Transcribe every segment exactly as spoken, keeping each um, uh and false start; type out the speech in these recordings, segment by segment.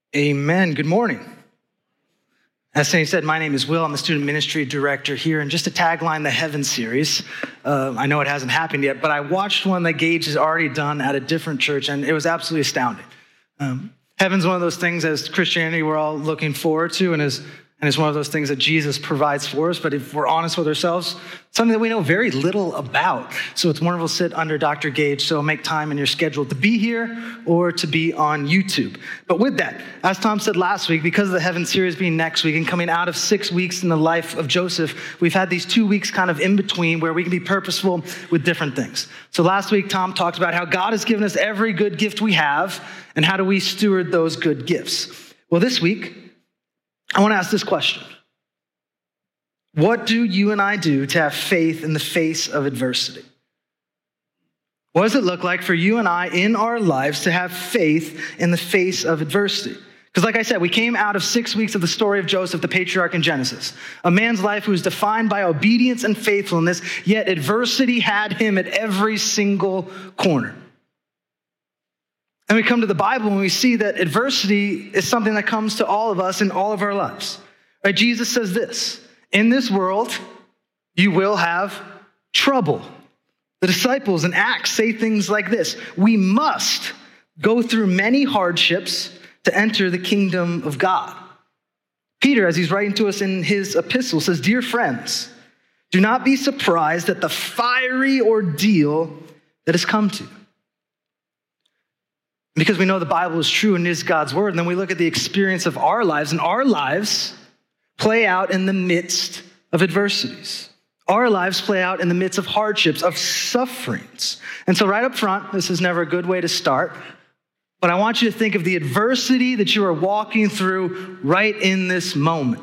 Amen. Good morning. As Sandy said, my name is Will. I'm the student ministry director here. And just to tagline the Heaven series, uh, I know it hasn't happened yet, but I watched one that Gage has already done at a different church, and it was absolutely astounding. Um, Heaven's one of those things as Christianity we're all looking forward to, and is and it's one of those things that Jesus provides for us. But if we're honest with ourselves, something that we know very little about. So it's wonderful to sit under Doctor Gage. So make time in your schedule to be here or to be on YouTube. But with that, as Tom said last week, because of the Heaven series being next week and coming out of six weeks in the life of Joseph, we've had these two weeks kind of in between where we can be purposeful with different things. So last week, Tom talked about how God has given us every good gift we have and how do we steward those good gifts. Well, this week, I want to ask this question. What do you and I do to have faith in the face of adversity? What does it look like for you and I in our lives to have faith in the face of adversity? Because like I said, we came out of six weeks of the story of Joseph, the patriarch in Genesis, a man's life who was defined by obedience and faithfulness, yet adversity had him at every single corner. And we come to the Bible and we see that adversity is something that comes to all of us in all of our lives. Right? Jesus says this, in this world, you will have trouble. The disciples in Acts say things like this, we must go through many hardships to enter the kingdom of God. Peter, as he's writing to us in his epistle, says, dear friends, do not be surprised at the fiery ordeal that has come to you. Because we know the Bible is true and is God's word, and then we look at the experience of our lives, and our lives play out in the midst of adversities. Our lives play out in the midst of hardships, of sufferings. And so right up front, this is never a good way to start, but I want you to think of the adversity that you are walking through right in this moment.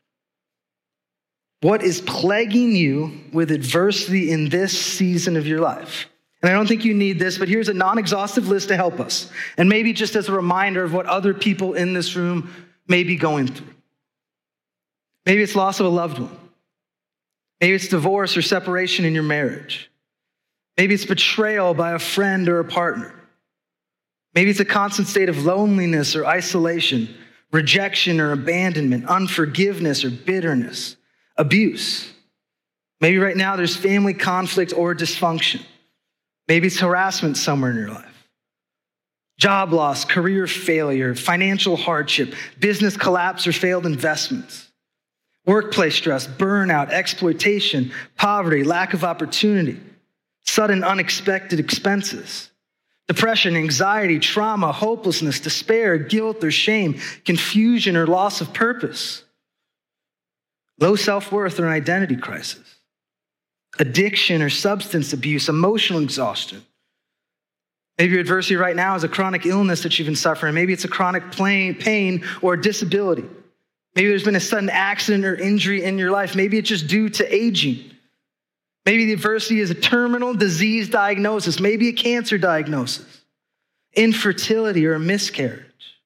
What is plaguing you with adversity in this season of your life? And I don't think you need this, but here's a non-exhaustive list to help us. And maybe just as a reminder of what other people in this room may be going through. Maybe it's loss of a loved one. Maybe it's divorce or separation in your marriage. Maybe it's betrayal by a friend or a partner. Maybe it's a constant state of loneliness or isolation, rejection or abandonment, unforgiveness or bitterness, abuse. Maybe right now there's family conflict or dysfunction. Maybe it's harassment somewhere in your life. Job loss, career failure, financial hardship, business collapse or failed investments. Workplace stress, burnout, exploitation, poverty, lack of opportunity, sudden unexpected expenses, depression, anxiety, trauma, hopelessness, despair, guilt or shame, confusion or loss of purpose, low self-worth or an identity crisis. Addiction or substance abuse, emotional exhaustion. Maybe your adversity right now is a chronic illness that you've been suffering. Maybe it's a chronic pain or disability. Maybe there's been a sudden accident or injury in your life. Maybe it's just due to aging. Maybe the adversity is a terminal disease diagnosis. Maybe a cancer diagnosis, infertility or a miscarriage.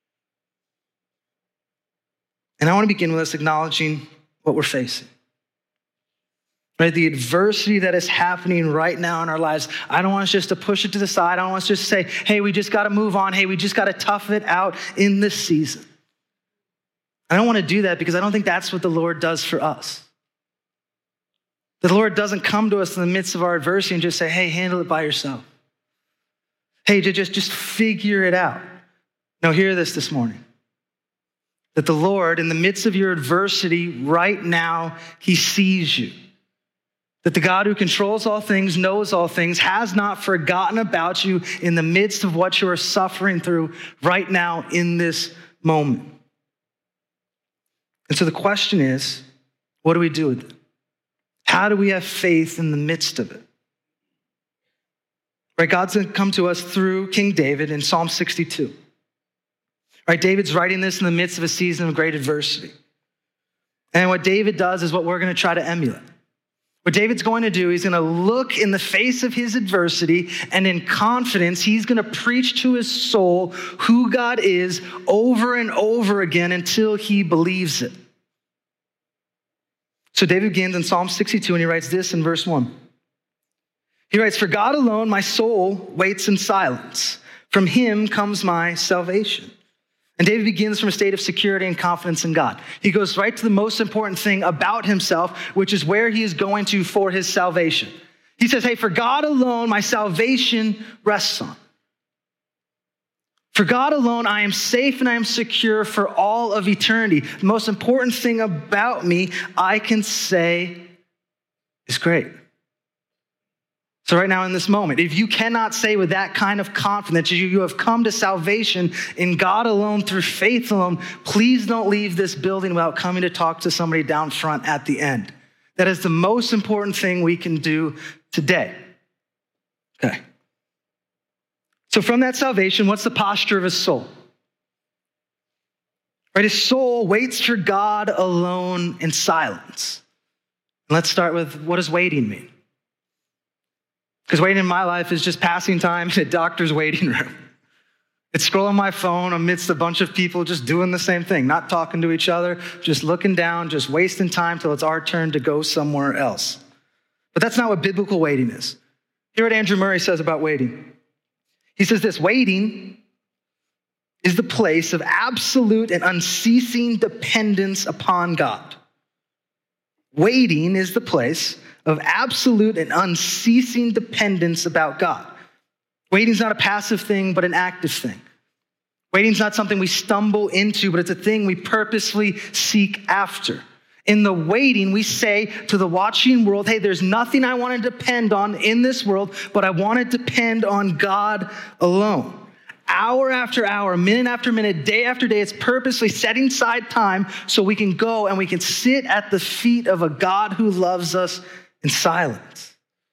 And I want to begin with us acknowledging what we're facing. Right, the adversity that is happening right now in our lives, I don't want us just to push it to the side. I don't want us just to say, hey, we just got to move on. Hey, we just got to tough it out in this season. I don't want to do that because I don't think that's what the Lord does for us. The Lord doesn't come to us in the midst of our adversity and just say, hey, handle it by yourself. Hey, to just, just figure it out. No, hear this this morning. That the Lord, in the midst of your adversity right now, he sees you. That the God who controls all things, knows all things, has not forgotten about you in the midst of what you are suffering through right now in this moment. And so the question is, what do we do with it? How do we have faith in the midst of it? Right, God's going to come to us through King David in Psalm sixty-two. Right, David's writing this in the midst of a season of great adversity. And what David does is what we're going to try to emulate. What David's going to do, he's going to look in the face of his adversity, and in confidence, he's going to preach to his soul who God is over and over again until he believes it. So David begins in Psalm sixty-two, and he writes this in verse one. He writes, for God alone, my soul waits in silence. From him comes my salvation. And David begins from a state of security and confidence in God. He goes right to the most important thing about himself, which is where he is going to for his salvation. He says, hey, for God alone, my salvation rests on. For God alone, I am safe and I am secure for all of eternity. The most important thing about me, I can say, is great. So right now in this moment, if you cannot say with that kind of confidence, you have come to salvation in God alone through faith alone, please don't leave this building without coming to talk to somebody down front at the end. That is the most important thing we can do today. Okay. So from that salvation, what's the posture of his soul? Right, his soul waits for God alone in silence. Let's start with, what does waiting mean? Because waiting in my life is just passing time in a doctor's waiting room. It's scrolling my phone amidst a bunch of people just doing the same thing, not talking to each other, just looking down, just wasting time till it's our turn to go somewhere else. But that's not what biblical waiting is. Hear what Andrew Murray says about waiting. He says this, waiting is the place of absolute and unceasing dependence upon God. Waiting is the place of absolute and unceasing dependence about God. Waiting is not a passive thing, but an active thing. Waiting is not something we stumble into, but it's a thing we purposely seek after. In the waiting, we say to the watching world, hey, there's nothing I want to depend on in this world, but I want to depend on God alone. Hour after hour, minute after minute, day after day, it's purposely setting aside time so we can go and we can sit at the feet of a God who loves us in silence.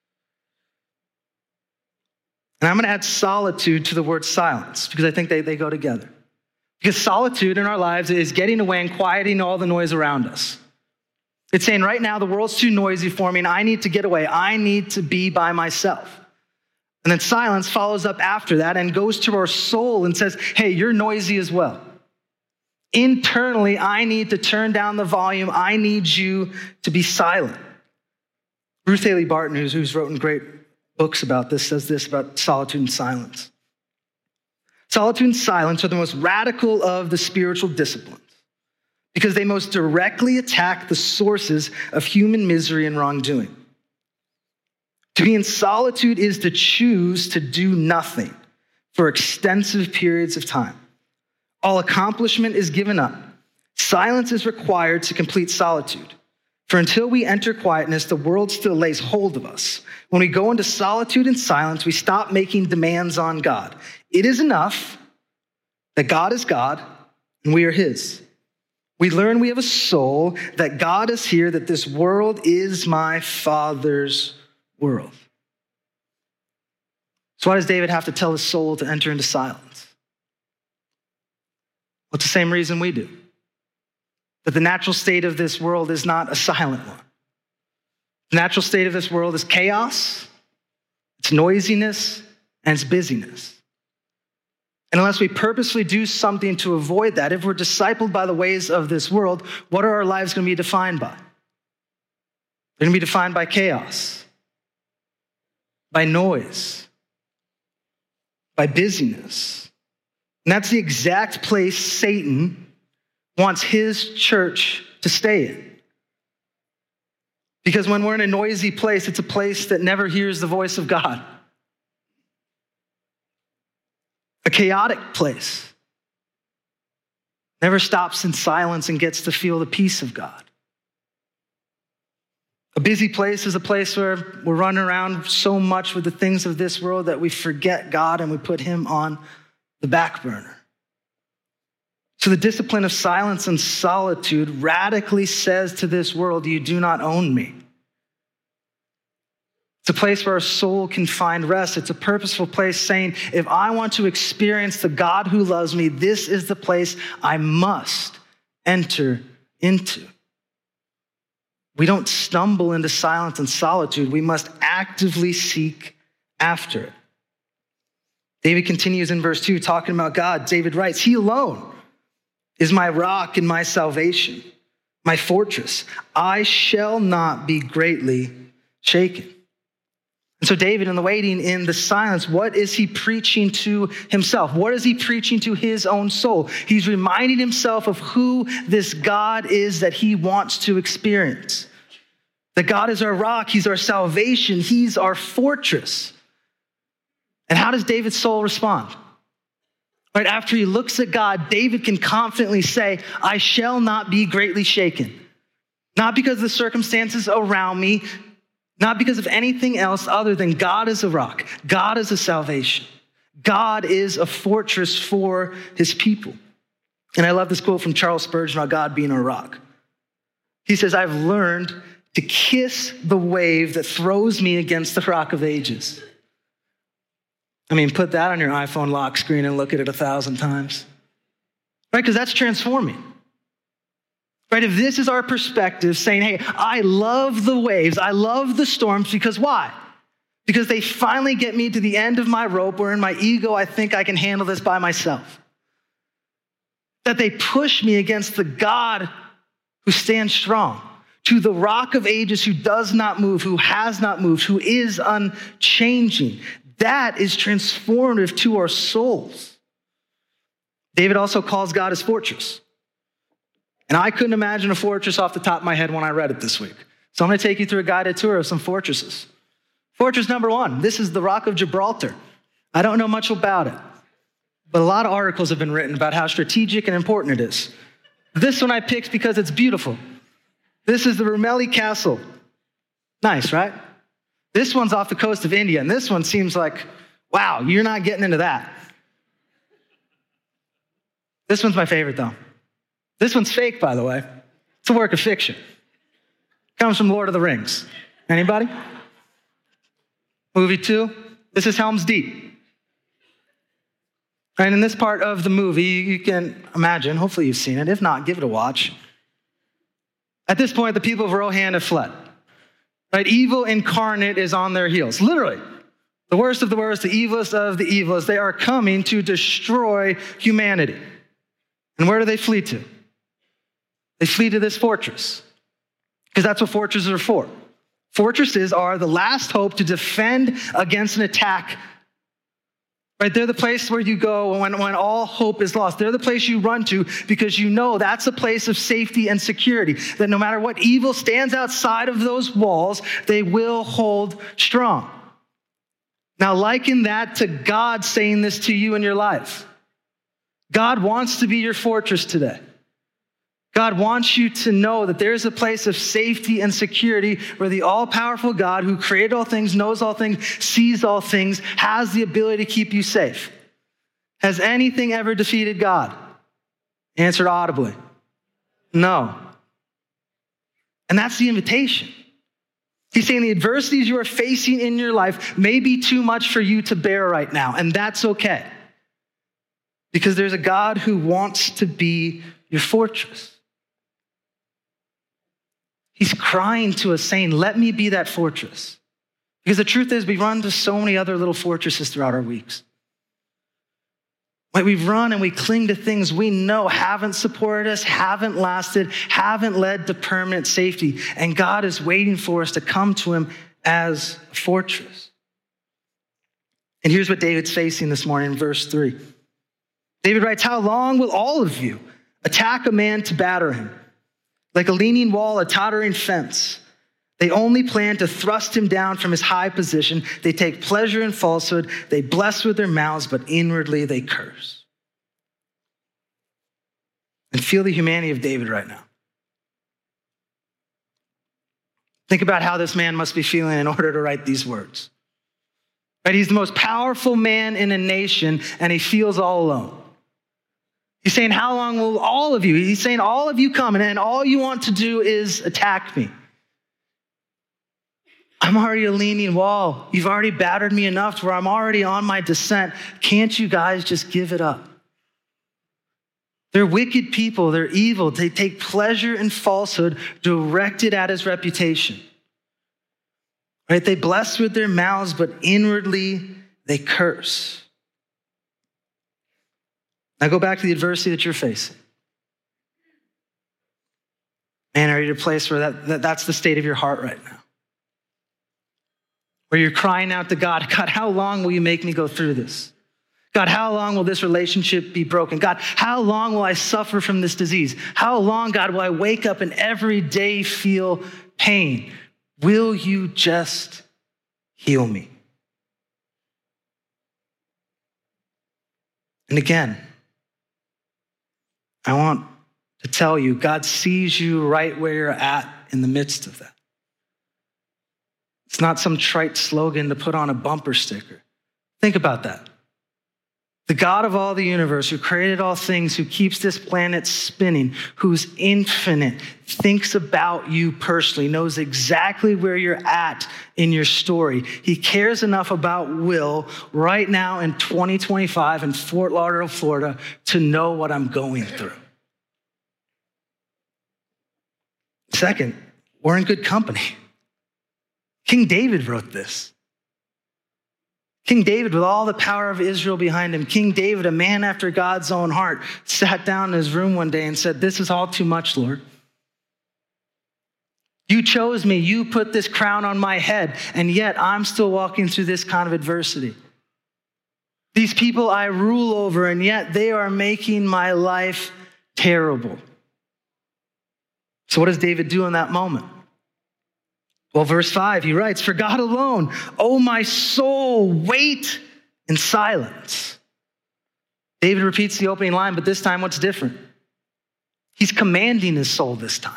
And I'm going to add solitude to the word silence because I think they, they go together. Because solitude in our lives is getting away and quieting all the noise around us. It's saying right now the world's too noisy for me and I need to get away. I need to be by myself. And then silence follows up after that and goes to our soul and says, hey, you're noisy as well. Internally, I need to turn down the volume. I need you to be silent. Ruth Haley Barton, who's, who's written great books about this, says this about solitude and silence. Solitude and silence are the most radical of the spiritual disciplines because they most directly attack the sources of human misery and wrongdoing. To be in solitude is to choose to do nothing for extensive periods of time. All accomplishment is given up. Silence is required to complete solitude. For until we enter quietness, the world still lays hold of us. When we go into solitude and silence, we stop making demands on God. It is enough that God is God and we are his. We learn we have a soul, that God is here, that this world is my Father's world. So why does David have to tell his soul to enter into silence? Well, it's the same reason we do. That the natural state of this world is not a silent one. The natural state of this world is chaos, it's noisiness, and it's busyness. And unless we purposely do something to avoid that, if we're discipled by the ways of this world, what are our lives going to be defined by? They're going to be defined by chaos, by noise, by busyness. And that's the exact place Satan wants his church to stay in. Because when we're in a noisy place, it's a place that never hears the voice of God. A chaotic place never stops in silence and gets to feel the peace of God. A busy place is a place where we're running around so much with the things of this world that we forget God and we put him on the back burner. So the discipline of silence and solitude radically says to this world, you do not own me. It's a place where our soul can find rest. It's a purposeful place saying, if I want to experience the God who loves me, this is the place I must enter into. We don't stumble into silence and solitude. We must actively seek after it. David continues in verse two, talking about God. David writes, he alone is my rock and my salvation, my fortress. I shall not be greatly shaken. And so David, in the waiting, in the silence, what is he preaching to himself? What is he preaching to his own soul? He's reminding himself of who this God is that he wants to experience. That God is our rock, he's our salvation, he's our fortress. And how does David's soul respond? Right after he looks at God, David can confidently say, I shall not be greatly shaken. Not because of the circumstances around me, not because of anything else other than God is a rock. God is a salvation. God is a fortress for his people. And I love this quote from Charles Spurgeon about God being a rock. He says, I've learned to kiss the wave that throws me against the rock of ages. I mean, put that on your iPhone lock screen and look at it a thousand times. Right? Because that's transforming. Right? If this is our perspective, saying, hey, I love the waves, I love the storms, because why? Because they finally get me to the end of my rope, where in my ego, I think I can handle this by myself. That they push me against the God who stands strong, to the rock of ages who does not move, who has not moved, who is unchanging. That is transformative to our souls. David also calls God his fortress. And I couldn't imagine a fortress off the top of my head when I read it this week. So I'm going to take you through a guided tour of some fortresses. Fortress number one, this is the Rock of Gibraltar. I don't know much about it, but a lot of articles have been written about how strategic and important it is. This one I picked because it's beautiful. This is the Rumeli Castle. Nice, right? This one's off the coast of India, and this one seems like, wow, you're not getting into that. This one's my favorite, though. This one's fake, by the way. It's a work of fiction. Comes from Lord of the Rings. Anybody? Movie two, this is Helm's Deep. And in this part of the movie, you can imagine, hopefully you've seen it. If not, give it a watch. At this point, the people of Rohan have fled. Right? Evil incarnate is on their heels. Literally, the worst of the worst, the evilest of the evilest. They are coming to destroy humanity. And where do they flee to? They flee to this fortress, because that's what fortresses are for. Fortresses are the last hope to defend against an attack. Right? They're the place where you go when, when all hope is lost. They're the place you run to because you know that's a place of safety and security, that no matter what evil stands outside of those walls, they will hold strong. Now, liken that to God saying this to you in your life. God wants to be your fortress today. God wants you to know that there is a place of safety and security where the all-powerful God who created all things, knows all things, sees all things, has the ability to keep you safe. Has anything ever defeated God? Answered audibly, no. And that's the invitation. He's saying the adversities you are facing in your life may be too much for you to bear right now, and that's okay. Because there's a God who wants to be your fortress. He's crying to us saying, let me be that fortress. Because the truth is we run to so many other little fortresses throughout our weeks. Like we run and we cling to things we know haven't supported us, haven't lasted, haven't led to permanent safety. And God is waiting for us to come to him as a fortress. And here's what David's facing this morning in verse three. David writes, how long will all of you attack a man to batter him? Like a leaning wall, a tottering fence. They only plan to thrust him down from his high position. They take pleasure in falsehood. They bless with their mouths, but inwardly they curse. And feel the humanity of David right now. Think about how this man must be feeling in order to write these words. Right? He's the most powerful man in a nation, and he feels all alone. He's saying, how long will all of you, he's saying, all of you come, and all you want to do is attack me. I'm already a leaning wall. You've already battered me enough to where I'm already on my descent. Can't you guys just give it up? They're wicked people. They're evil. They take pleasure in falsehood directed at his reputation. Right? They bless with their mouths, but inwardly they curse. Now go back to the adversity that you're facing. Man, are you at a place where that, that that's the state of your heart right now? where you're crying out to God, God, how long will you make me go through this? God, how long will this relationship be broken? God, how long will I suffer from this disease? How long, God, will I wake up and every day feel pain? Will you just heal me? And again, I want to tell you, God sees you right where you're at in the midst of that. It's not some trite slogan to put on a bumper sticker. Think about that. The God of all the universe, who created all things, who keeps this planet spinning, who's infinite, thinks about you personally, knows exactly where you're at in your story. He cares enough about Will right now in twenty twenty-five in Fort Lauderdale, Florida, to know what I'm going through. Second, we're in good company. King David wrote this. King David, with all the power of Israel behind him, King David, a man after God's own heart, sat down in his room one day and said, "This is all too much, Lord. You chose me, you put this crown on my head, and yet I'm still walking through this kind of adversity. These people I rule over, and yet they are making my life terrible." So what does David do in that moment? Well, verse five, he writes, "For God alone, oh my soul, wait in silence." David repeats the opening line, but this time what's different? He's commanding his soul this time.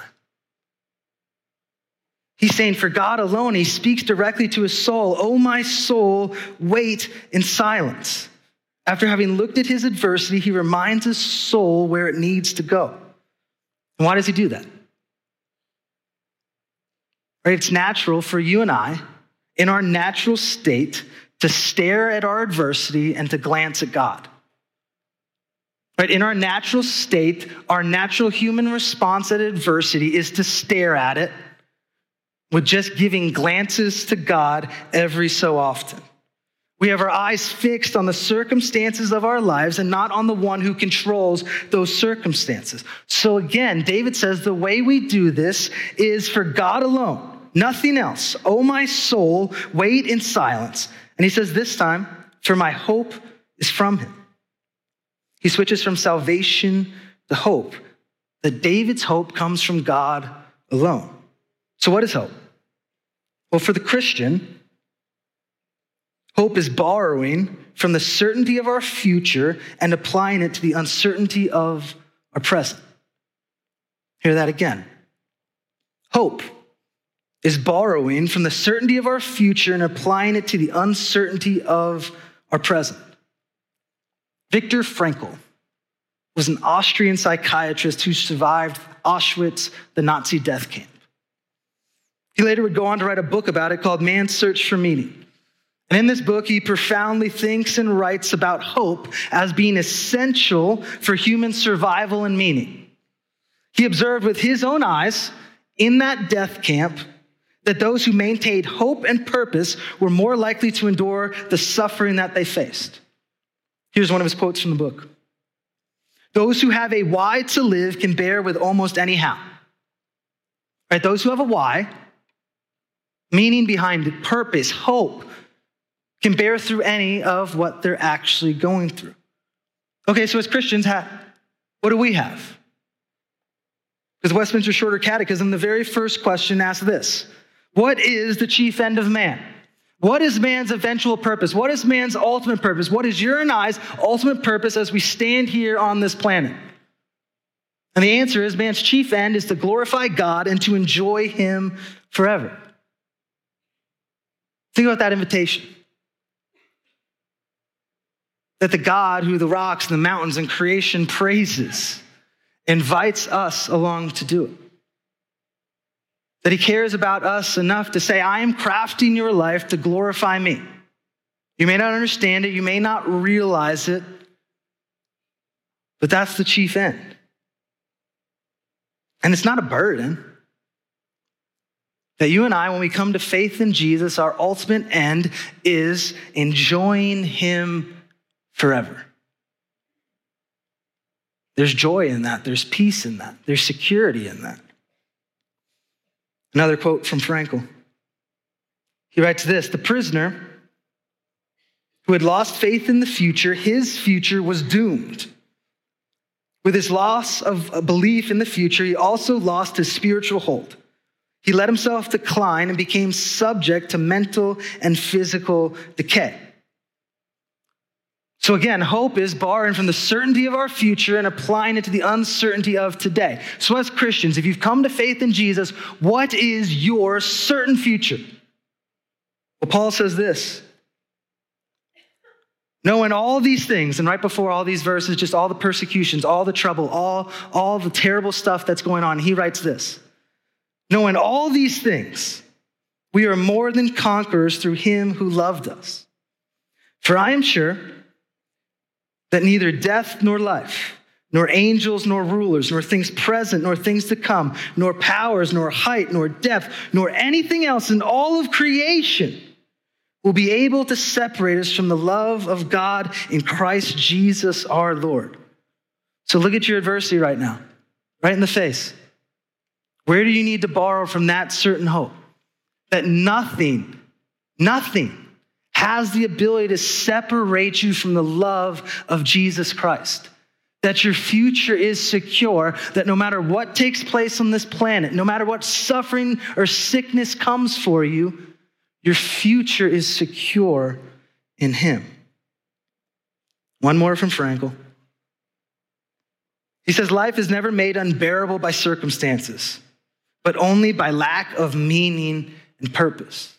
He's saying, for God alone, he speaks directly to his soul. "Oh my soul, wait in silence." After having looked at his adversity, he reminds his soul where it needs to go. And why does he do that? Right? It's natural for you and I, in our natural state, to stare at our adversity and to glance at God. Right? In our natural state, our natural human response at adversity is to stare at it with just giving glances to God every so often. We have our eyes fixed on the circumstances of our lives and not on the one who controls those circumstances. So again, David says the way we do this is for God alone, nothing else. "Oh, my soul, wait in silence." And he says this time, "For my hope is from him." He switches from salvation to hope. That David's hope comes from God alone. So what is hope? Well, for the Christian, hope is borrowing from the certainty of our future and applying it to the uncertainty of our present. Hear that again. Hope is borrowing from the certainty of our future and applying it to the uncertainty of our present. Viktor Frankl was an Austrian psychiatrist who survived Auschwitz, the Nazi death camp. He later would go on to write a book about it called Man's Search for Meaning. And in this book, he profoundly thinks and writes about hope as being essential for human survival and meaning. He observed with his own eyes in that death camp that those who maintained hope and purpose were more likely to endure the suffering that they faced. Here's one of his quotes from the book. "Those who have a why to live can bear with almost any how." Right? Those who have a why, meaning behind it, purpose, hope, can bear through any of what they're actually going through. Okay, so as Christians, what do we have? Because Westminster Shorter Catechism, the very first question asks this: what is the chief end of man? What is man's eventual purpose? What is man's ultimate purpose? What is your and I's ultimate purpose as we stand here on this planet? And the answer is man's chief end is to glorify God and to enjoy him forever. Think about that invitation. That the God who the rocks and the mountains and creation praises invites us along to do it. That he cares about us enough to say, I am crafting your life to glorify me. You may not understand it, you may not realize it, but that's the chief end. And it's not a burden. That you and I, when we come to faith in Jesus, our ultimate end is enjoying him forever. There's joy in that. There's peace in that. There's security in that. Another quote from Frankl. He writes this, the prisoner who had lost faith in the future, his future was doomed. With his loss of belief in the future, he also lost his spiritual hold. He let himself decline and became subject to mental and physical decay. So again, hope is borrowing from the certainty of our future and applying it to the uncertainty of today. So as Christians, if you've come to faith in Jesus, what is your certain future? Well, Paul says this, knowing all these things, and right before all these verses, just all the persecutions, all the trouble, all, all the terrible stuff that's going on, he writes this, knowing all these things, we are more than conquerors through him who loved us. For I am sure that neither death nor life, nor angels nor rulers, nor things present, nor things to come, nor powers, nor height, nor depth, nor anything else in all of creation will be able to separate us from the love of God in Christ Jesus our Lord. So look at your adversity right now, right in the face. Where do you need to borrow from that certain hope? That nothing, nothing has the ability to separate you from the love of Jesus Christ. That your future is secure, that no matter what takes place on this planet, no matter what suffering or sickness comes for you, your future is secure in him. One more from Frankel. He says, life is never made unbearable by circumstances, but only by lack of meaning and purpose.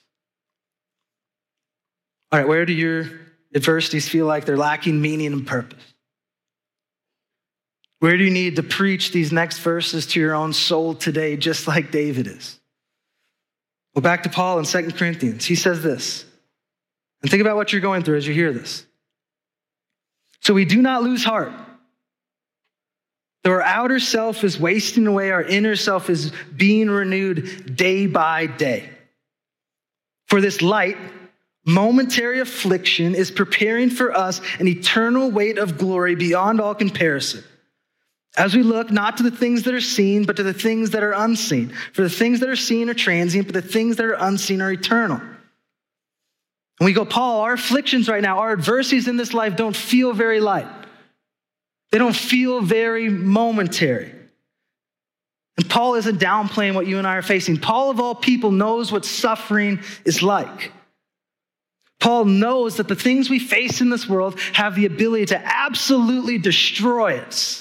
All right, where do your adversities feel like they're lacking meaning and purpose? Where do you need to preach these next verses to your own soul today, just like David is? Well, back to Paul in Second Corinthians. He says this, and think about what you're going through as you hear this. So we do not lose heart. Though our outer self is wasting away, our inner self is being renewed day by day. For this light, momentary affliction is preparing for us an eternal weight of glory beyond all comparison. As we look not to the things that are seen, but to the things that are unseen. For the things that are seen are transient, but the things that are unseen are eternal. And we go, Paul, our afflictions right now, our adversities in this life don't feel very light. They don't feel very momentary. And Paul isn't downplaying what you and I are facing. Paul, of all people, knows what suffering is like. Paul knows that the things we face in this world have the ability to absolutely destroy us.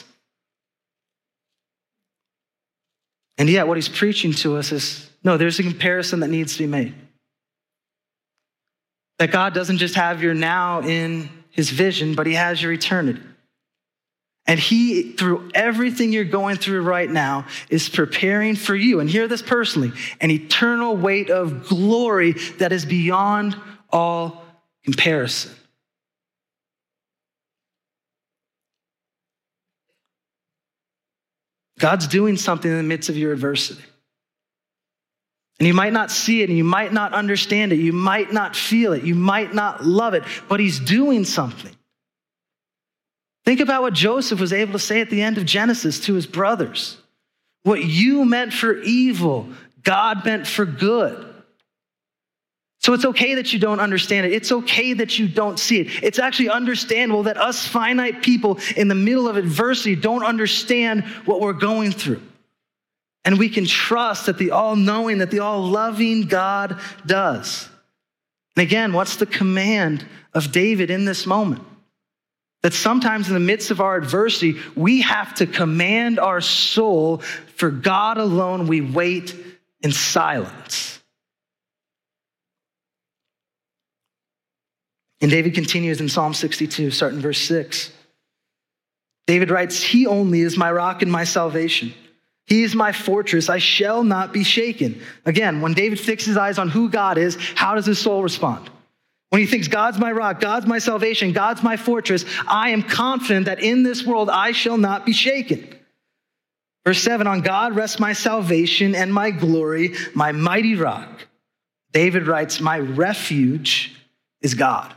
And yet what he's preaching to us is, no, there's a comparison that needs to be made. That God doesn't just have your now in his vision, but he has your eternity. And he, through everything you're going through right now, is preparing for you, and hear this personally, an eternal weight of glory that is beyond all comparison. God's doing something in the midst of your adversity. And you might not see it, and you might not understand it, you might not feel it, you might not love it, but he's doing something. Think about what Joseph was able to say at the end of Genesis to his brothers. What you meant for evil, God meant for good. So it's okay that you don't understand it. It's okay that you don't see it. It's actually understandable that us finite people in the middle of adversity don't understand what we're going through. And we can trust that the all-knowing, that the all-loving God does. And again, what's the command of David in this moment? That sometimes in the midst of our adversity, we have to command our soul. For God alone we wait in silence. And David continues in Psalm sixty-two, starting verse six. David writes, he only is my rock and my salvation. He is my fortress. I shall not be shaken. Again, when David fixes his eyes on who God is, how does his soul respond? When he thinks God's my rock, God's my salvation, God's my fortress, I am confident that in this world I shall not be shaken. Verse seven, on God rests my salvation and my glory, my mighty rock. David writes, my refuge is God.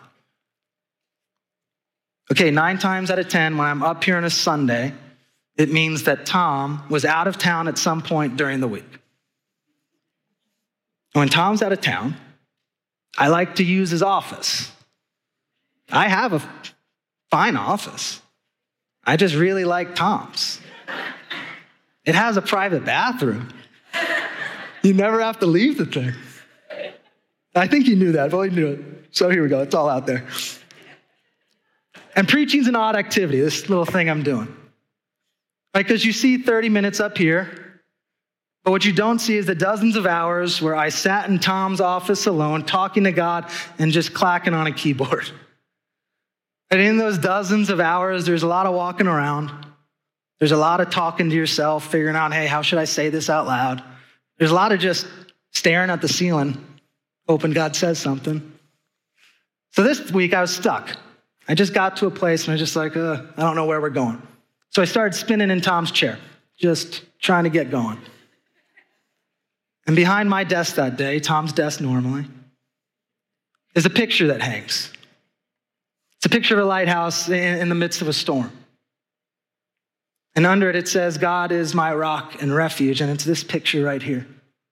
Okay, nine times out of ten, when I'm up here on a Sunday, it means that Tom was out of town at some point during the week. When Tom's out of town, I like to use his office. I have a fine office. I just really like Tom's. It has a private bathroom. You never have to leave the thing. I think you knew that, but you knew it. So here we go, it's all out there. And preaching's an odd activity, this little thing I'm doing. Right, because you see thirty minutes up here, but what you don't see is the dozens of hours where I sat in Tom's office alone, talking to God and just clacking on a keyboard. And in those dozens of hours, there's a lot of walking around. There's a lot of talking to yourself, figuring out, hey, how should I say this out loud? There's a lot of just staring at the ceiling, hoping God says something. So this week I was stuck. I just got to a place and I was just like, uh, I don't know where we're going. So I started spinning in Tom's chair, just trying to get going. And behind my desk that day, Tom's desk normally, is a picture that hangs. It's a picture of a lighthouse in, in the midst of a storm. And under it, it says, God is my rock and refuge. And it's this picture right here.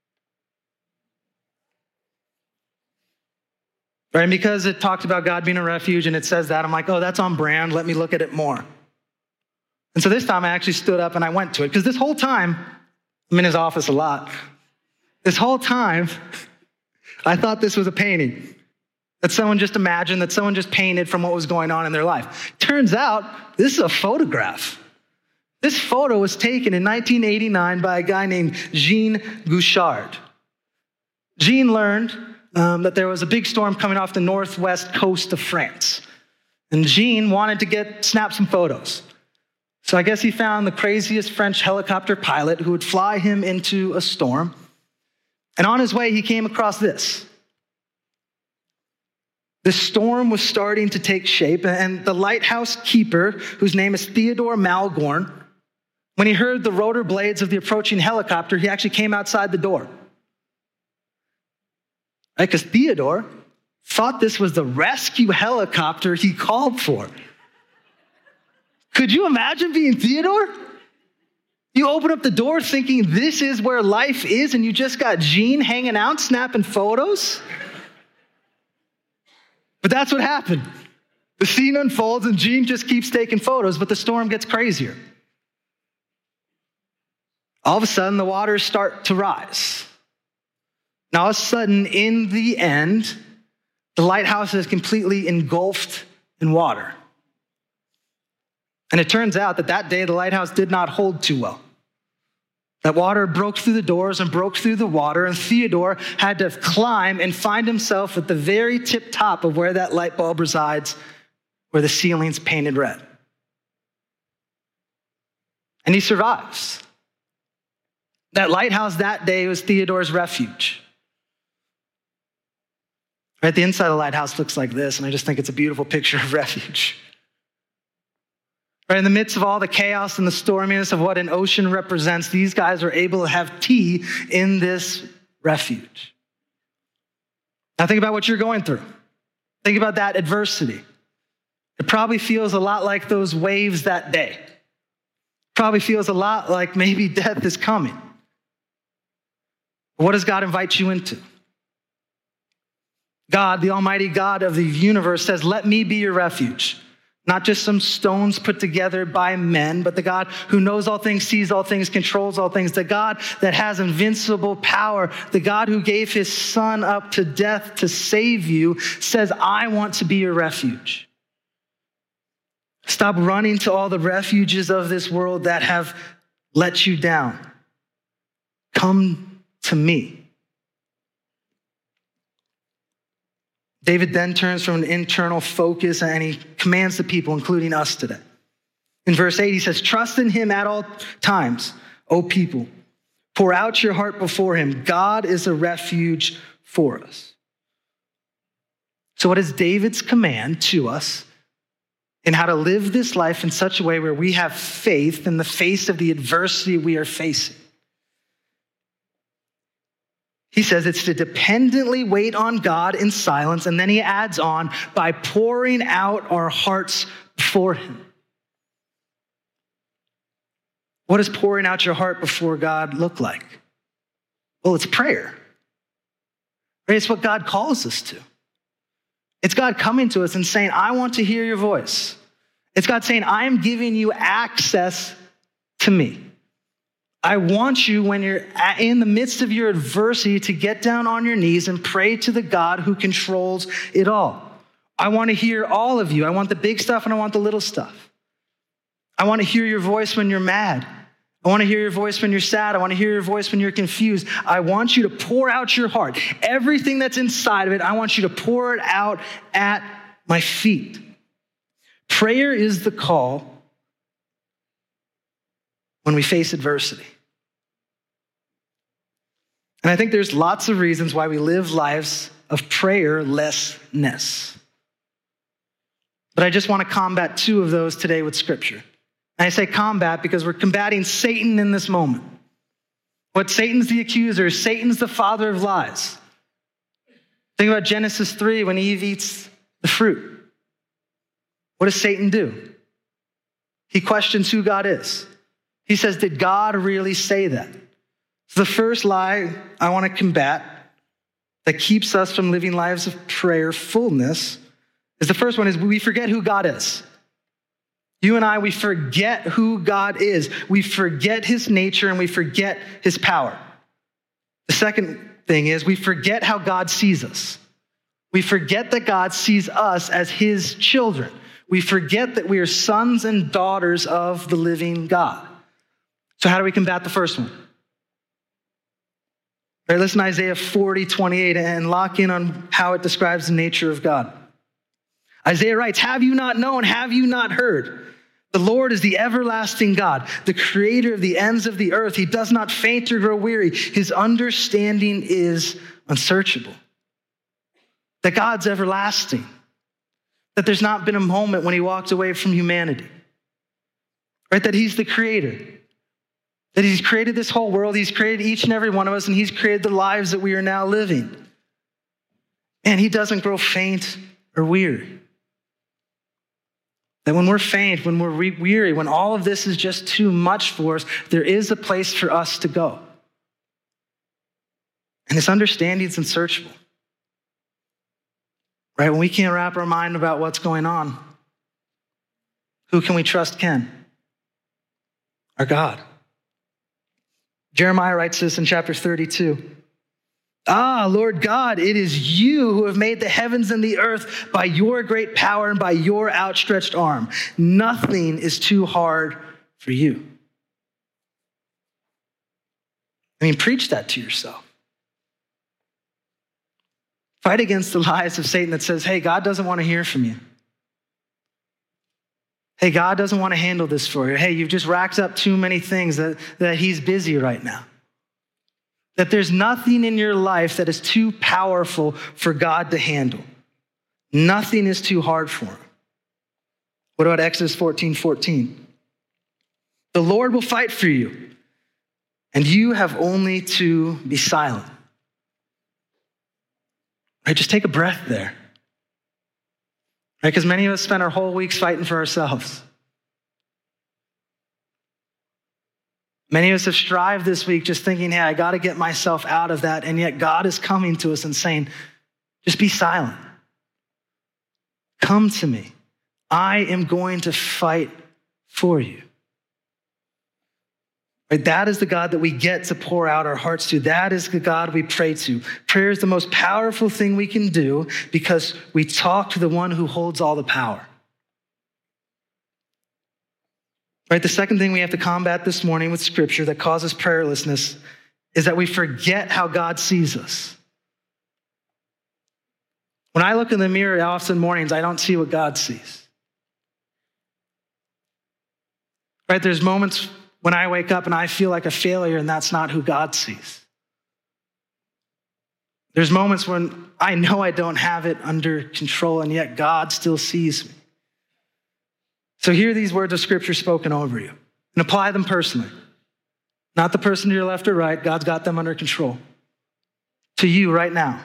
Right? And because it talked about God being a refuge and it says that, I'm like, oh, that's on brand. Let me look at it more. And so this time I actually stood up and I went to it. Because this whole time, I'm in his office a lot. This whole time, I thought this was a painting that someone just imagined, that someone just painted from what was going on in their life. Turns out, this is a photograph. This photo was taken in nineteen eighty-nine by a guy named Jean Gouchard. Jean learned um, that there was a big storm coming off the northwest coast of France. And Jean wanted to get snap some photos. So I guess he found the craziest French helicopter pilot who would fly him into a storm. And on his way, he came across this. The storm was starting to take shape, and the lighthouse keeper, whose name is Theodore Malgorn, when he heard the rotor blades of the approaching helicopter, he actually came outside the door. Right? Because Theodore thought this was the rescue helicopter he called for. Could you imagine being Theodore? You open up the door thinking this is where life is, and you just got Jean hanging out, snapping photos? But that's what happened. The scene unfolds, and Jean just keeps taking photos, but the storm gets crazier. All of a sudden, the waters start to rise. Now, all of a sudden, in the end, the lighthouse is completely engulfed in water. And it turns out that that day, the lighthouse did not hold too well. That water broke through the doors and broke through the water, and Theodore had to climb and find himself at the very tip top of where that light bulb resides, where the ceiling's painted red. And he survives. That lighthouse that day was Theodore's refuge. Right, the inside of the lighthouse looks like this, and I just think it's a beautiful picture of refuge. Right, in the midst of all the chaos and the storminess of what an ocean represents, these guys are able to have tea in this refuge. Now think about what you're going through. Think about that adversity. It probably feels a lot like those waves that day. Probably feels a lot like maybe death is coming. What does God invite you into? God, the Almighty God of the universe, says, let me be your refuge. Not just some stones put together by men, but the God who knows all things, sees all things, controls all things, the God that has invincible power, the God who gave his son up to death to save you, says, I want to be your refuge. Stop running to all the refuges of this world that have let you down. Come to me. David then turns from an internal focus and he commands the people, including us today. In verse eight, he says, trust in him at all times, O people. Pour out your heart before him. God is a refuge for us. So what is David's command to us in how to live this life in such a way where we have faith in the face of the adversity we are facing? He says it's to dependently wait on God in silence, and then he adds on, by pouring out our hearts before him. What does pouring out your heart before God look like? Well, it's prayer. Right? It's what God calls us to. It's God coming to us and saying, I want to hear your voice. It's God saying, I am giving you access to me. I want you, when you're in the midst of your adversity, to get down on your knees and pray to the God who controls it all. I want to hear all of you. I want the big stuff and I want the little stuff. I want to hear your voice when you're mad. I want to hear your voice when you're sad. I want to hear your voice when you're confused. I want you to pour out your heart. Everything that's inside of it, I want you to pour it out at my feet. Prayer is the call when we face adversity. And I think there's lots of reasons why we live lives of prayerlessness. But I just want to combat two of those today with Scripture. And I say combat because we're combating Satan in this moment. What Satan's the accuser, Satan's the father of lies. Think about Genesis three when Eve eats the fruit. What does Satan do? He questions who God is. He says, did God really say that? So the first lie I want to combat that keeps us from living lives of prayerfulness is the first one is we forget who God is. You and I, we forget who God is. We forget his nature and we forget his power. The second thing is we forget how God sees us. We forget that God sees us as his children. We forget that we are sons and daughters of the living God. So how do we combat the first one? All right, listen to Isaiah forty, twenty-eight and lock in on how it describes the nature of God. Isaiah writes, have you not known? Have you not heard? The Lord is the everlasting God, the creator of the ends of the earth. He does not faint or grow weary. His understanding is unsearchable. That God's everlasting. That there's not been a moment when he walked away from humanity. Right? That he's the creator. That he's created this whole world. He's created each and every one of us, and he's created the lives that we are now living. And he doesn't grow faint or weary. That when we're faint, when we're weary, when all of this is just too much for us, there is a place for us to go. And this understanding is unsearchable. Right? When we can't wrap our mind about what's going on, who can we trust can? Our God. Jeremiah writes this in chapter thirty-two. Ah, Lord God, it is you who have made the heavens and the earth by your great power and by your outstretched arm. Nothing is too hard for you. I mean, preach that to yourself. Fight against the lies of Satan that says, hey, God doesn't want to hear from you. Hey, God doesn't want to handle this for you. Hey, you've just racked up too many things that, that he's busy right now. That there's nothing in your life that is too powerful for God to handle. Nothing is too hard for him. What about Exodus fourteen fourteen? The Lord will fight for you, and you have only to be silent. Right, just take a breath there. Right, because many of us spend our whole weeks fighting for ourselves. Many of us have strived this week just thinking, hey, I got to get myself out of that. And yet God is coming to us and saying, just be silent. Come to me. I am going to fight for you. Right? That is the God that we get to pour out our hearts to. That is the God we pray to. Prayer is the most powerful thing we can do because we talk to the one who holds all the power. Right? The second thing we have to combat this morning with Scripture that causes prayerlessness is that we forget how God sees us. When I look in the mirror often mornings, I don't see what God sees. Right? There's moments when I wake up and I feel like a failure, and that's not who God sees. There's moments when I know I don't have it under control, and yet God still sees me. So hear these words of Scripture spoken over you and apply them personally. Not the person to your left or right. God's got them under control. To you right now.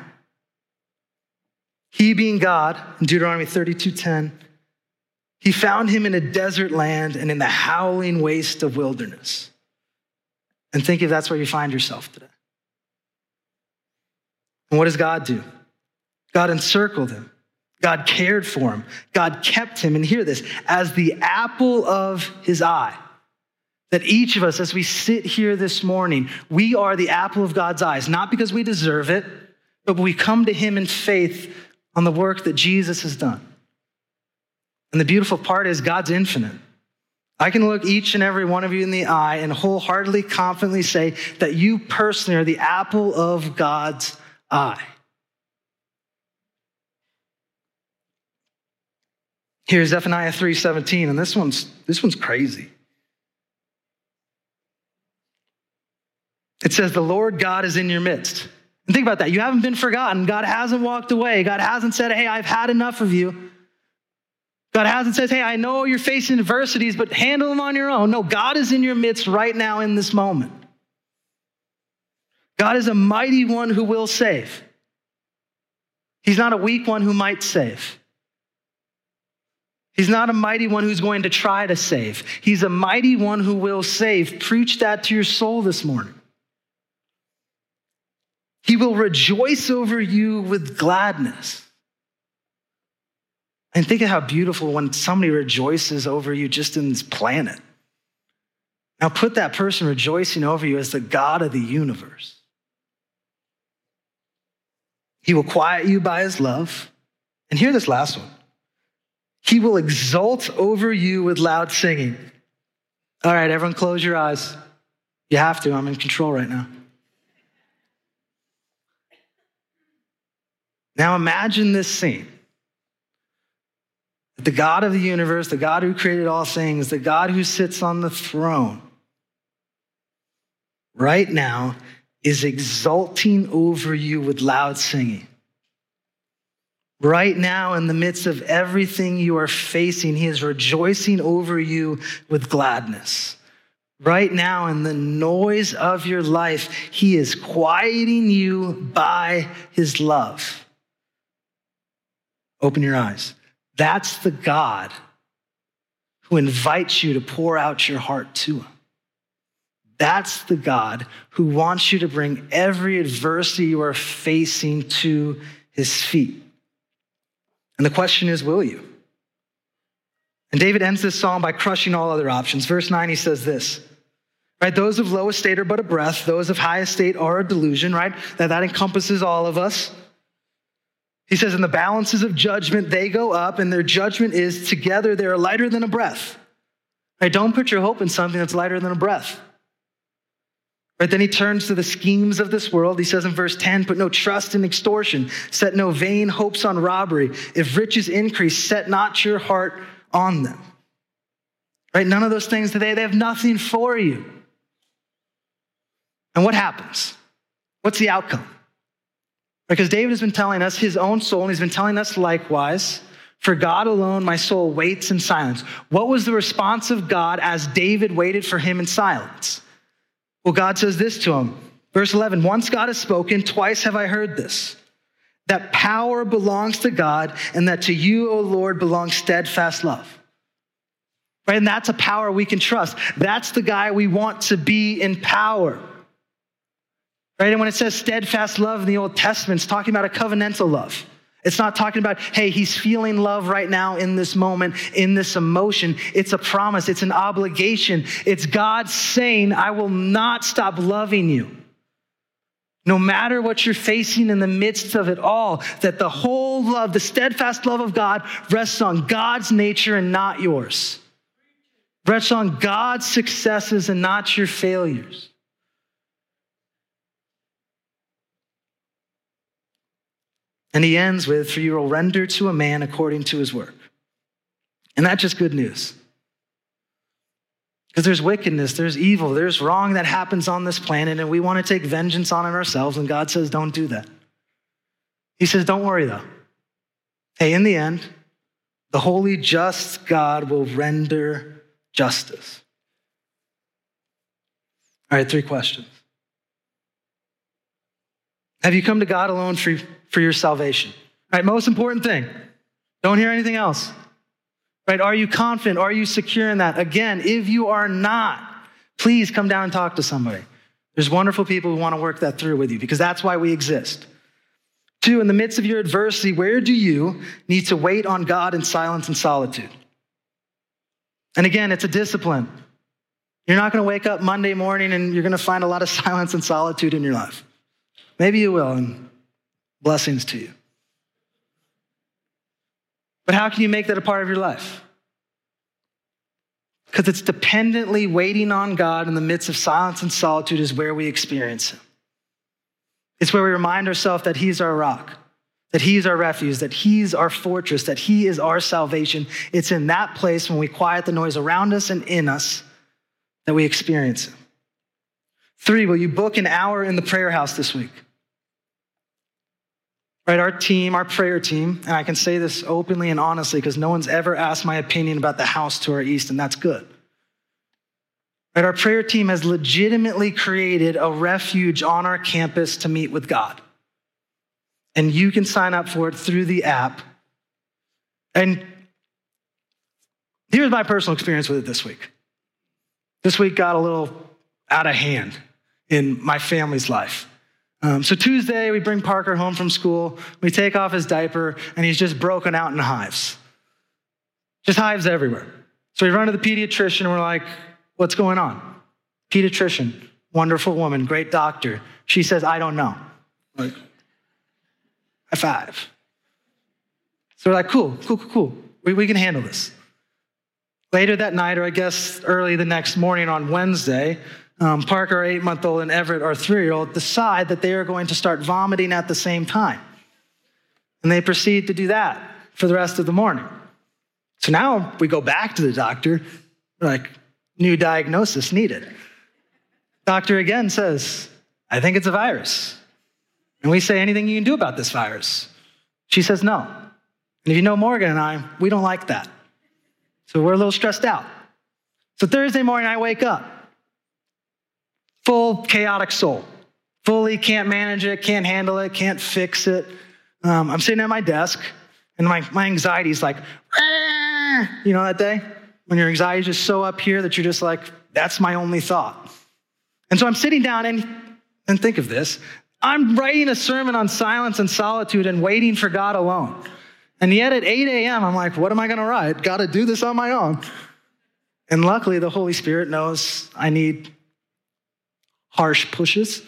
He being God, in Deuteronomy thirty-two ten, he found him in a desert land and in the howling waste of wilderness. And think if that's where you find yourself today. And what does God do? God encircled him. God cared for him. God kept him, and hear this, as the apple of his eye. That each of us, as we sit here this morning, we are the apple of God's eyes, not because we deserve it, but we come to him in faith on the work that Jesus has done. And the beautiful part is God's infinite. I can look each and every one of you in the eye and wholeheartedly, confidently say that you personally are the apple of God's eye. Here's Zephaniah three seventeen, and this one's, this one's crazy. It says, the Lord God is in your midst. And think about that. You haven't been forgotten. God hasn't walked away. God hasn't said, hey, I've had enough of you. God hasn't said, hey, I know you're facing adversities, but handle them on your own. No, God is in your midst right now in this moment. God is a mighty one who will save. He's not a weak one who might save. He's not a mighty one who's going to try to save. He's a mighty one who will save. Preach that to your soul this morning. He will rejoice over you with gladness. And think of how beautiful when somebody rejoices over you just in this planet. Now put that person rejoicing over you as the God of the universe. He will quiet you by his love. And hear this last one. He will exult over you with loud singing. All right, everyone close your eyes. You have to, I'm in control right now. Now imagine this scene. The God of the universe, the God who created all things, the God who sits on the throne, right now is exulting over you with loud singing. Right now, in the midst of everything you are facing, he is rejoicing over you with gladness. Right now, in the noise of your life, he is quieting you by his love. Open your eyes. That's the God who invites you to pour out your heart to him. That's the God who wants you to bring every adversity you are facing to his feet. And the question is, will you? And David ends this psalm by crushing all other options. Verse nine, he says this, right? Those of low estate are but a breath. Those of high estate are a delusion, right? That, that encompasses all of us. He says, in the balances of judgment, they go up, and their judgment is together, they are lighter than a breath. Right? Don't put your hope in something that's lighter than a breath. Right? Then he turns to the schemes of this world. He says in verse ten, put no trust in extortion, set no vain hopes on robbery. If riches increase, set not your heart on them. Right? None of those things today, they have nothing for you. And what happens? What's the outcome? Because David has been telling us his own soul, and he's been telling us likewise, for God alone my soul waits in silence. What was the response of God as David waited for him in silence? Well, God says this to him. Verse eleven, once God has spoken, twice have I heard this, that power belongs to God, and that to you, O Lord, belongs steadfast love. Right? And that's a power we can trust. That's the guy we want to be in power. Right? And when it says steadfast love in the Old Testament, it's talking about a covenantal love. It's not talking about, hey, he's feeling love right now in this moment, in this emotion. It's a promise. It's an obligation. It's God saying, I will not stop loving you. No matter what you're facing in the midst of it all, that the whole love, the steadfast love of God rests on God's nature and not yours. Rests on God's successes and not your failures. And he ends with, for you will render to a man according to his work. And that's just good news. Because there's wickedness, there's evil, there's wrong that happens on this planet, and we want to take vengeance on it ourselves, and God says, don't do that. He says, don't worry though. Hey, in the end, the holy, just God will render justice. All right, three questions. Have you come to God alone for, for your salvation? All right, most important thing, don't hear anything else. Right? Are you confident? Are you secure in that? Again, if you are not, please come down and talk to somebody. There's wonderful people who want to work that through with you because that's why we exist. Two, in the midst of your adversity, where do you need to wait on God in silence and solitude? And again, it's a discipline. You're not going to wake up Monday morning and you're going to find a lot of silence and solitude in your life. Maybe you will, and blessings to you. But how can you make that a part of your life? Because it's dependently waiting on God in the midst of silence and solitude is where we experience him. It's where we remind ourselves that he's our rock, that he's our refuge, that he's our fortress, that he is our salvation. It's in that place when we quiet the noise around us and in us that we experience him. Three, will you book an hour in the prayer house this week? Right, our team, our prayer team, and I can say this openly and honestly because no one's ever asked my opinion about the house to our east, and that's good. Right, our prayer team has legitimately created a refuge on our campus to meet with God. And you can sign up for it through the app. And here's my personal experience with it this week. This week got a little out of hand in my family's life. Um, so Tuesday, we bring Parker home from school. We take off his diaper, and he's just broken out in hives. Just hives everywhere. So we run to the pediatrician, and we're like, what's going on? Pediatrician, wonderful woman, great doctor. She says, I don't know. Like, high five. So we're like, cool, cool, cool, cool. We, we can handle this. Later that night, or I guess early the next morning on Wednesday, um, Parker, our eight-month-old, and Everett, our three-year-old, decide that they are going to start vomiting at the same time. And they proceed to do that for the rest of the morning. So now we go back to the doctor. We're like, new diagnosis needed. Doctor again says, I think it's a virus. And we say, anything you can do about this virus? She says, no. And if you know Morgan and I, we don't like that. So we're a little stressed out. So Thursday morning, I wake up. Full chaotic soul. Fully can't manage it, can't handle it, can't fix it. Um, I'm sitting at my desk, and my, my anxiety is like, Aah! You know that day? When your anxiety is just so up here that you're just like, that's my only thought. And so I'm sitting down, and, and think of this. I'm writing a sermon on silence and solitude and waiting for God alone. And yet at eight a.m., I'm like, what am I going to write? Got to do this on my own. And luckily, the Holy Spirit knows I need harsh pushes.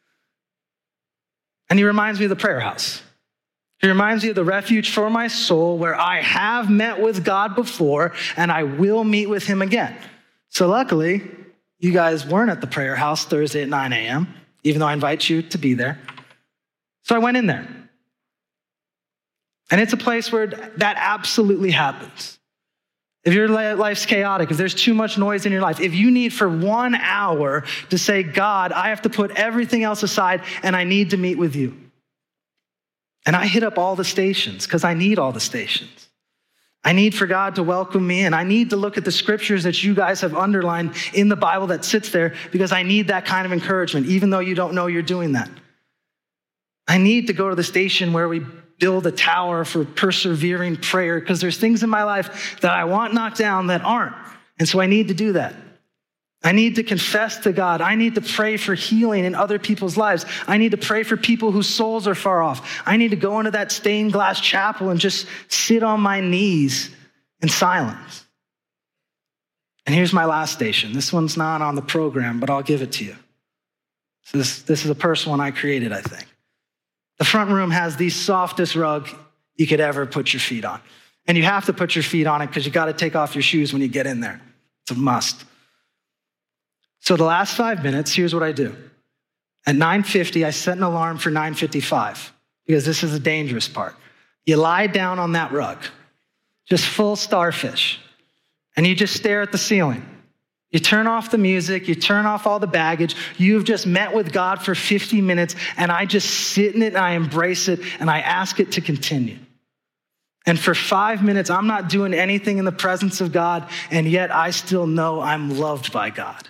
And he reminds me of the prayer house. He reminds me of the refuge for my soul where I have met with God before and I will meet with him again. So luckily, you guys weren't at the prayer house Thursday at nine a.m., even though I invite you to be there. So I went in there. And it's a place where that absolutely happens. If your life's chaotic, if there's too much noise in your life, if you need for one hour to say, God, I have to put everything else aside and I need to meet with you. And I hit up all the stations because I need all the stations. I need for God to welcome me, and I need to look at the scriptures that you guys have underlined in the Bible that sits there because I need that kind of encouragement, even though you don't know you're doing that. I need to go to the station where we build a tower for persevering prayer because there's things in my life that I want knocked down that aren't. And so I need to do that. I need to confess to God. I need to pray for healing in other people's lives. I need to pray for people whose souls are far off. I need to go into that stained glass chapel and just sit on my knees in silence. And here's my last station. This one's not on the program, but I'll give it to you. So this, this is a personal one I created, I think. The front room has the softest rug you could ever put your feet on. And you have to put your feet on it because you got to take off your shoes when you get in there. It's a must. So the last five minutes, here's what I do. At nine fifty, I set an alarm for nine fifty-five because this is the dangerous part. You lie down on that rug, just full starfish, and you just stare at the ceiling. You turn off the music, you turn off all the baggage. You've just met with God for fifty minutes, and I just sit in it and I embrace it and I ask it to continue. And for five minutes, I'm not doing anything in the presence of God, and yet I still know I'm loved by God.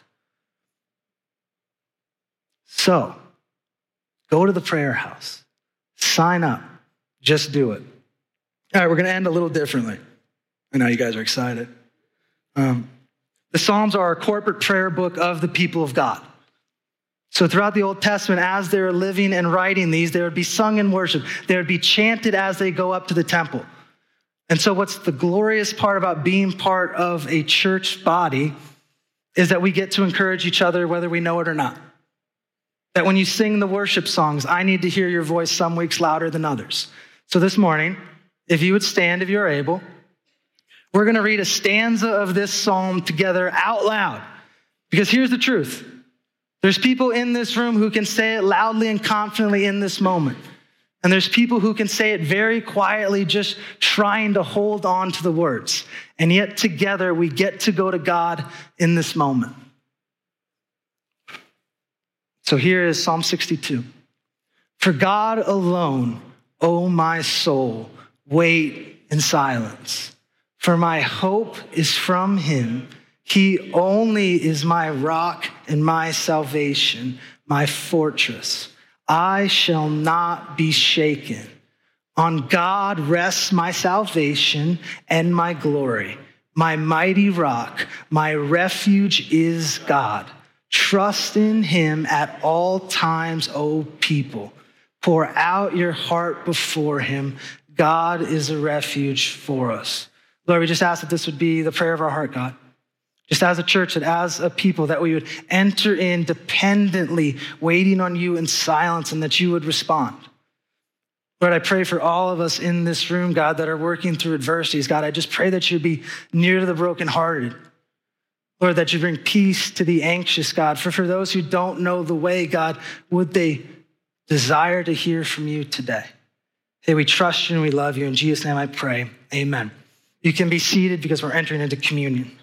So, go to the prayer house. Sign up. Just do it. All right, we're going to end a little differently. I know you guys are excited. Um, the Psalms are a corporate prayer book of the people of God. So throughout the Old Testament, as they were living and writing these, they would be sung in worship. They would be chanted as they go up to the temple. And so what's the glorious part about being part of a church body is that we get to encourage each other whether we know it or not. That when you sing the worship songs, I need to hear your voice some weeks louder than others. So this morning, if you would stand, if you're able, we're going to read a stanza of this psalm together out loud. Because here's the truth. There's people in this room who can say it loudly and confidently in this moment. And there's people who can say it very quietly, just trying to hold on to the words. And yet together we get to go to God in this moment. So here is Psalm sixty-two. For God alone, O my soul, wait in silence. For my hope is from him. He only is my rock and my salvation, my fortress. I shall not be shaken. On God rests my salvation and my glory. My mighty rock, my refuge is God. Trust in him at all times, O people. Pour out your heart before him. God is a refuge for us. Lord, we just ask that this would be the prayer of our heart, God. Just as a church, that as a people, that we would enter in dependently, waiting on you in silence, and that you would respond. Lord, I pray for all of us in this room, God, that are working through adversities. God, I just pray that you'd be near to the brokenhearted. Lord, that you bring peace to the anxious, God. For for those who don't know the way, God, would they desire to hear from you today? Hey, we trust you and we love you. In Jesus' name I pray, amen. You can be seated because we're entering into communion.